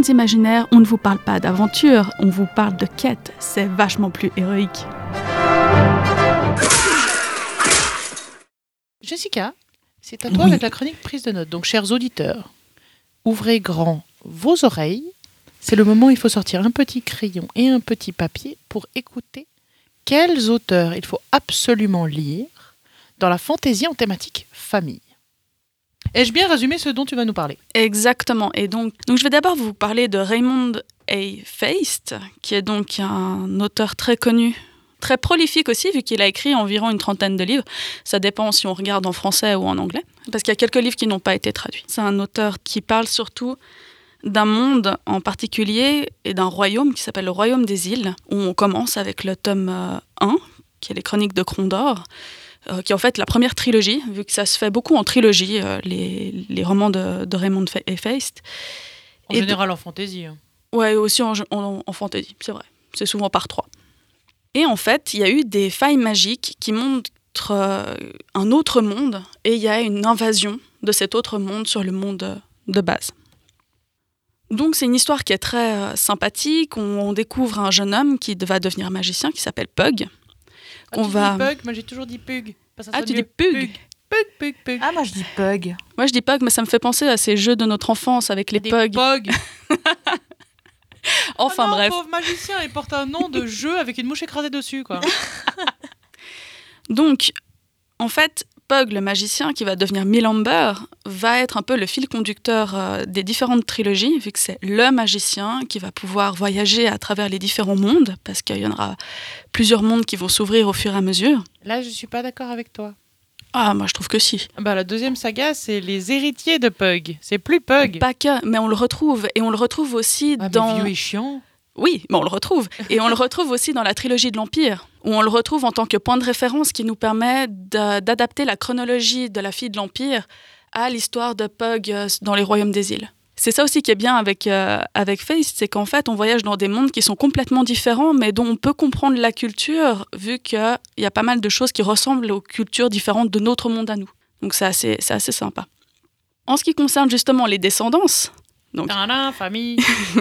mondes imaginaires, on ne vous parle pas d'aventure, on vous parle de quête. C'est vachement plus héroïque. Jessica, c'est à toi avec la chronique prise de notes. Donc, chers auditeurs, ouvrez grand vos oreilles. C'est le moment où il faut sortir un petit crayon et un petit papier pour écouter quels auteurs il faut absolument lire dans la fantaisie en thématique famille. Ai-je bien résumé ce dont tu vas nous parler ? Exactement. Et donc je vais d'abord vous parler de Raymond A. Feist, qui est donc un auteur très connu, très prolifique aussi, vu qu'il a écrit environ une 30aine de livres. Ça dépend si on regarde en français ou en anglais, parce qu'il y a quelques livres qui n'ont pas été traduits. C'est un auteur qui parle surtout d'un monde en particulier et d'un royaume qui s'appelle le Royaume des Îles, où on commence avec le tome 1, qui est les Chroniques de Crondor, qui est en fait la première trilogie, vu que ça se fait beaucoup en trilogie, les romans de Raymond A. Feist. En général en fantaisie. Ouais, aussi en fantaisie, c'est vrai. C'est souvent par 3. Et en fait, il y a eu des failles magiques qui montrent un autre monde, et il y a une invasion de cet autre monde sur le monde de base. Donc c'est une histoire qui est très sympathique. On découvre un jeune homme qui va devenir magicien, qui s'appelle Pug. Tu dis Pug, moi j'ai toujours dit Pug. Tu dis Pug. Pug. Ah, moi je dis Pug. Moi je dis Pug, mais ça me fait penser à ces jeux de notre enfance avec les Pugs. Pug. Enfin bref. Pauvre magicien, il porte un nom de jeu avec une mouche écrasée dessus, quoi. Donc, en fait, Pug, le magicien qui va devenir Milamber, va être un peu le fil conducteur des différentes trilogies, vu que c'est le magicien qui va pouvoir voyager à travers les différents mondes, parce qu'il y en aura plusieurs mondes qui vont s'ouvrir au fur et à mesure. Là, je suis pas d'accord avec toi. Ah, moi je trouve que si. La deuxième saga, c'est les héritiers de Pug. C'est plus Pug. Pas que, mais on le retrouve. Et on le retrouve aussi dans... Mais vieux et chiant. Oui, mais on le retrouve. Et on le retrouve aussi dans la trilogie de l'Empire, où on le retrouve en tant que point de référence qui nous permet d'adapter la chronologie de la fille de l'Empire à l'histoire de Pug dans les Royaumes des Îles. C'est ça aussi qui est bien avec Feist, c'est qu'en fait, on voyage dans des mondes qui sont complètement différents, mais dont on peut comprendre la culture, vu qu'il y a pas mal de choses qui ressemblent aux cultures différentes de notre monde à nous. Donc c'est assez sympa. En ce qui concerne justement les descendances... famille.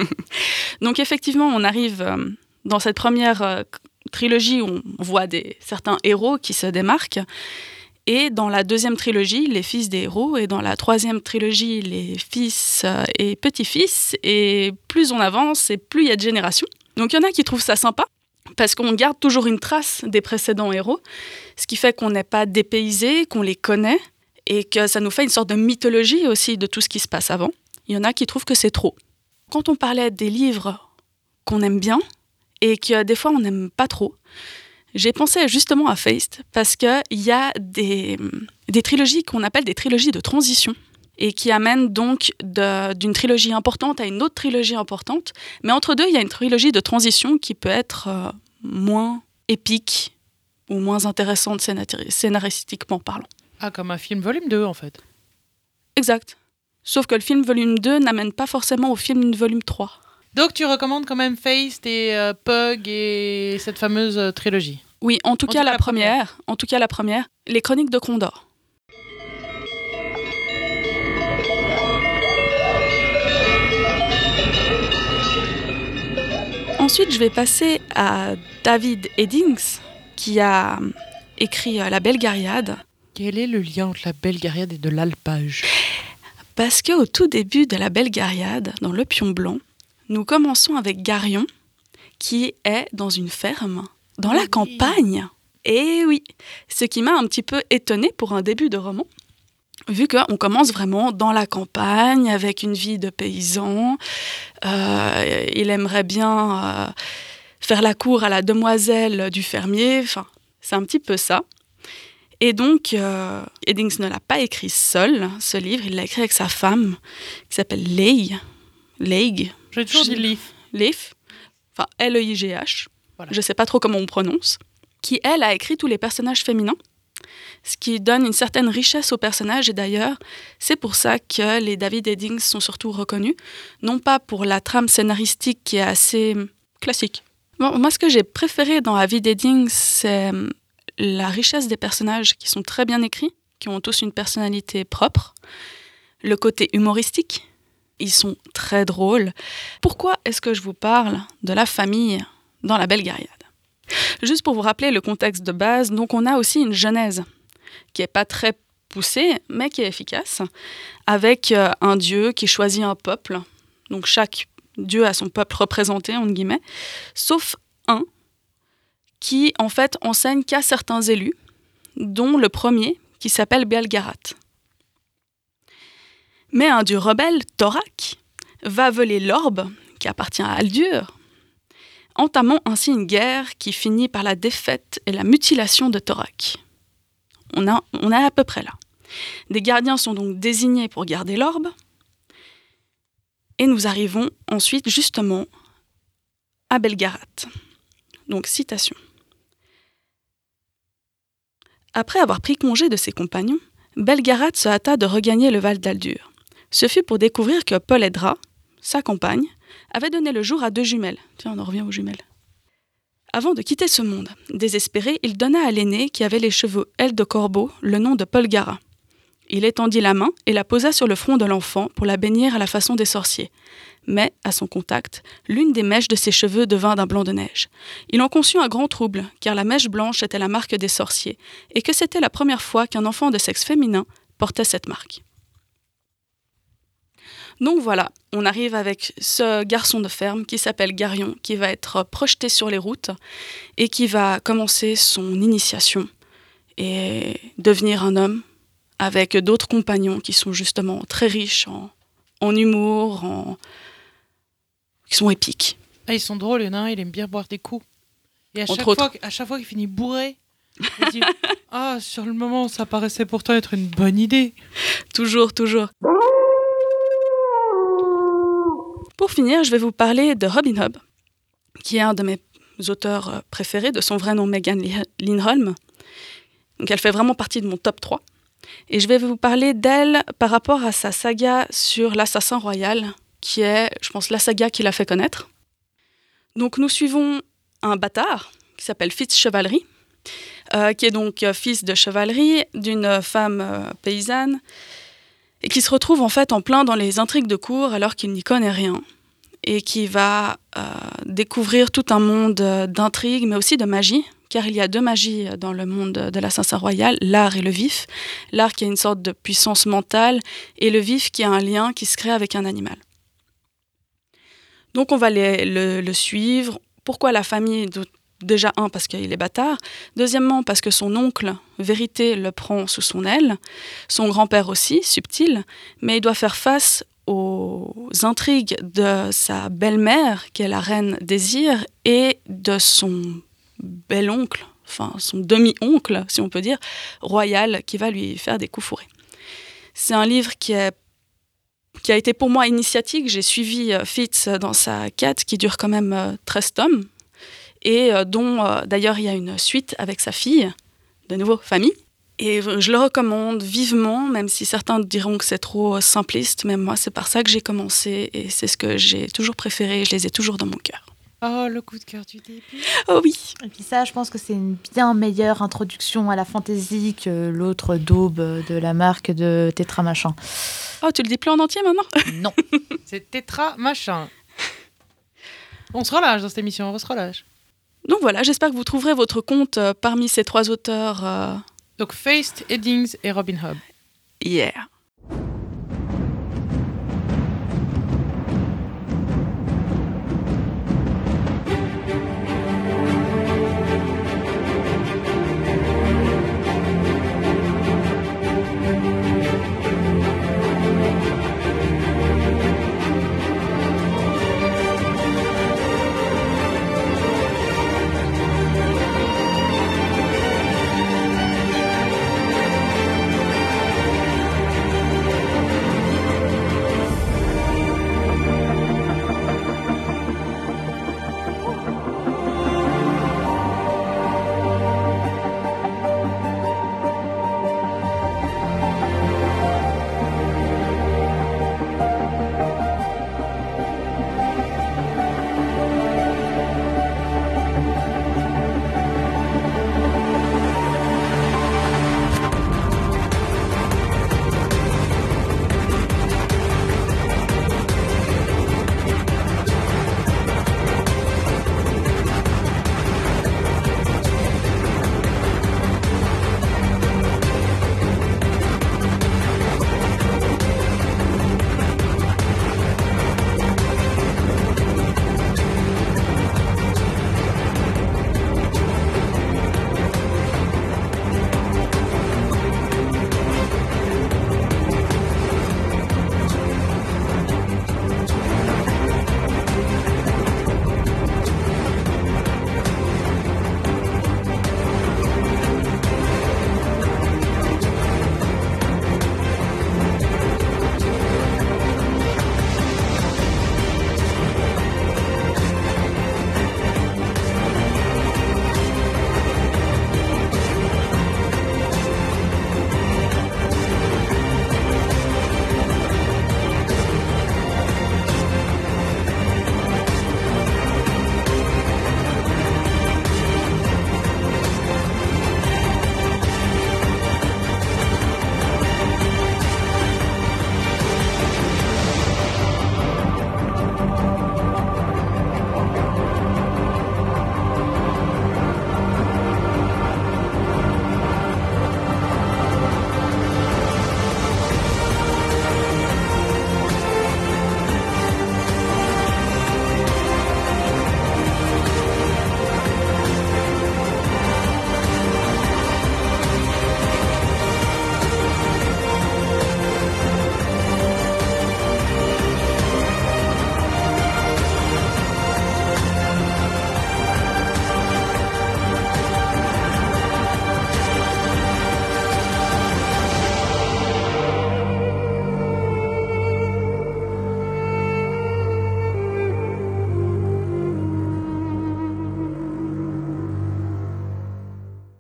Donc effectivement, on arrive dans cette première trilogie où on voit certains héros qui se démarquent. Et dans la deuxième trilogie, les fils des héros. Et dans la troisième trilogie, les fils et petits-fils. Et plus on avance, et plus il y a de générations. Donc il y en a qui trouvent ça sympa, parce qu'on garde toujours une trace des précédents héros. Ce qui fait qu'on n'est pas dépaysé, qu'on les connaît. Et que ça nous fait une sorte de mythologie aussi de tout ce qui se passe avant. Il y en a qui trouvent que c'est trop. Quand on parlait des livres qu'on aime bien et que des fois on n'aime pas trop, j'ai pensé justement à Feist parce qu'il y a des trilogies qu'on appelle des trilogies de transition et qui amènent donc d'une trilogie importante à une autre trilogie importante. Mais entre deux, il y a une trilogie de transition qui peut être moins épique ou moins intéressante scénaristiquement parlant. Ah, comme un film volume 2 en fait. Exact. Sauf que le film volume 2 n'amène pas forcément au film volume 3. Donc tu recommandes quand même Feist et Pug et cette fameuse trilogie. Oui, en tout cas la première. En tout cas la première. Les Chroniques de Crondor. Ensuite, je vais passer à David Eddings, qui a écrit La Belgariade. Quel est le lien entre La Belgariade et de l'alpage ? Parce qu'au tout début de La Belgariade, dans Le Pion Blanc, nous commençons avec Garion, qui est dans une ferme, dans la campagne. Et oui, ce qui m'a un petit peu étonnée pour un début de roman, vu qu'on commence vraiment dans la campagne, avec une vie de paysan. Il aimerait bien faire la cour à la demoiselle du fermier. Enfin, c'est un petit peu ça. Et donc, Eddings ne l'a pas écrit seul, ce livre. Il l'a écrit avec sa femme, qui s'appelle Leigh. J'ai toujours dit Leif. Leif. Enfin, L-E-I-G-H. Voilà. Je ne sais pas trop comment on prononce. Qui, elle, a écrit tous les personnages féminins. Ce qui donne une certaine richesse aux personnages. Et d'ailleurs, c'est pour ça que les David Eddings sont surtout reconnus. Non pas pour la trame scénaristique qui est assez classique. Bon, moi, ce que j'ai préféré dans David Eddings, c'est la richesse des personnages qui sont très bien écrits, qui ont tous une personnalité propre, le côté humoristique, Ils sont très drôles. Pourquoi est-ce que je vous parle de la famille dans la Belgariade ? Juste pour vous rappeler le contexte de base, donc on a aussi une genèse qui n'est pas très poussée, mais qui est efficace, avec un dieu qui choisit un peuple. Donc chaque dieu a son peuple représenté, entre guillemets, sauf un qui, en fait, enseigne qu'à certains élus, dont le premier, qui s'appelle Belgarat. Mais un dieu rebelle, Torak, va voler l'orbe, qui appartient à Aldur, entamant ainsi une guerre qui finit par la défaite et la mutilation de Torak. On est à peu près là. Des gardiens sont donc désignés pour garder l'orbe, et nous arrivons ensuite justement à Belgarat. Donc, citation. Après avoir pris congé de ses compagnons, Belgarat se hâta de regagner le Val d'Aldur. Ce fut pour découvrir que Poledra, sa compagne, avait donné le jour à 2 jumelles. Tiens, on en revient aux jumelles. Avant de quitter ce monde, désespéré, il donna à l'aîné, qui avait les cheveux ailes de corbeau, le nom de Polgara. Il étendit la main et la posa sur le front de l'enfant pour la bénir à la façon des sorciers. Mais, à son contact, l'une des mèches de ses cheveux devint d'un blanc de neige. Il en conçut un grand trouble, car la mèche blanche était la marque des sorciers, et que c'était la première fois qu'un enfant de sexe féminin portait cette marque. Donc voilà, on arrive avec ce garçon de ferme qui s'appelle Garion, qui va être projeté sur les routes et qui va commencer son initiation et devenir un homme avec d'autres compagnons qui sont justement très riches en humour, qui sont épiques. Ah, ils sont drôles, il y en a un, il aime bien boire des coups. Et à chaque fois qu'il finit bourré, il dit « Ah, sur le moment, ça paraissait pourtant être une bonne idée. » Toujours. Pour finir, je vais vous parler de Robin Hobb, qui est un de mes auteurs préférés, de son vrai nom Megan Lindholm. Donc elle fait vraiment partie de mon top 3. Et je vais vous parler d'elle par rapport à sa saga sur l'assassin royal, qui est, je pense, la saga qui l'a fait connaître. Donc nous suivons un bâtard qui s'appelle Fitz Chevalerie, qui est donc fils de chevalerie d'une femme paysanne, et qui se retrouve en fait en plein dans les intrigues de cour alors qu'il n'y connaît rien, et qui va découvrir tout un monde d'intrigues, mais aussi de magie, car il y a 2 magies dans le monde de l'assassin royal, l'art et le vif. L'art qui a une sorte de puissance mentale, et le vif qui a un lien qui se crée avec un animal. Donc on va le suivre. Pourquoi la famille ? Déjà, parce qu'il est bâtard. Deuxièmement, parce que son oncle, Vérité, le prend sous son aile. Son grand-père aussi, Subtil. Mais il doit faire face aux intrigues de sa belle-mère, qui est la reine Désir, et de son bel-oncle, enfin son demi-oncle, si on peut dire, royal, qui va lui faire des coups fourrés. C'est un livre qui a été pour moi initiatique. J'ai suivi Fitz dans sa quête, qui dure quand même 13 tomes, et dont d'ailleurs il y a une suite avec sa fille, de nouveau famille. Et je le recommande vivement, même si certains diront que c'est trop simpliste, mais moi c'est par ça que j'ai commencé, et c'est ce que j'ai toujours préféré, et je les ai toujours dans mon cœur. Oh, le coup de cœur du début. Oh oui. Et puis ça, je pense que c'est une bien meilleure introduction à la fantaisie que l'autre daube de la marque de Tétra Machin. Oh, tu le dis plus en entier maintenant ? Non. C'est Tétra Machin. On se relâche dans cette émission, on se relâche. Donc voilà, j'espère que vous trouverez votre compte parmi ces 3 auteurs. Donc Feist, Eddings et Robin Hobb. Yeah.